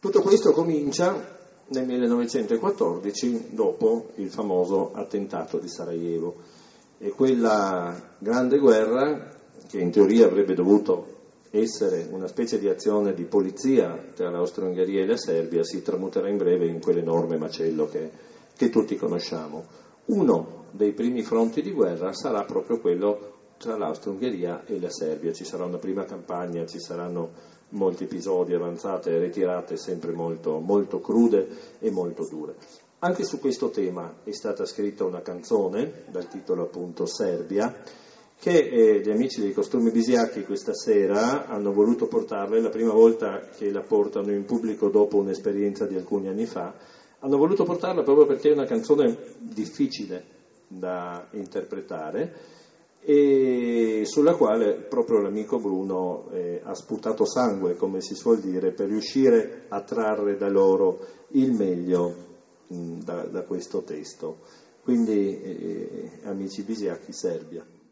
Tutto questo comincia nel 1914, dopo il famoso attentato di Sarajevo, e quella grande guerra, che in teoria avrebbe dovuto essere una specie di azione di polizia tra l'Austro-Ungheria e la Serbia, si tramuterà in breve in quell'enorme macello che tutti conosciamo. Uno dei primi fronti di guerra sarà proprio quello tra l'Austro-Ungheria e la Serbia. Ci sarà una prima campagna, ci saranno molti episodi, avanzate e ritirate, sempre molto, molto crude e molto dure. Anche su questo tema è stata scritta una canzone, dal titolo appunto Serbia, che gli amici dei Costumi Bisiacchi questa sera hanno voluto portarla, è la prima volta che la portano in pubblico dopo un'esperienza di alcuni anni fa. Hanno voluto portarla proprio perché è una canzone difficile da interpretare e sulla quale proprio l'amico Bruno ha sputato sangue, come si suol dire, per riuscire a trarre da loro il meglio da questo testo. Quindi, amici Bisiacchi, Serbia.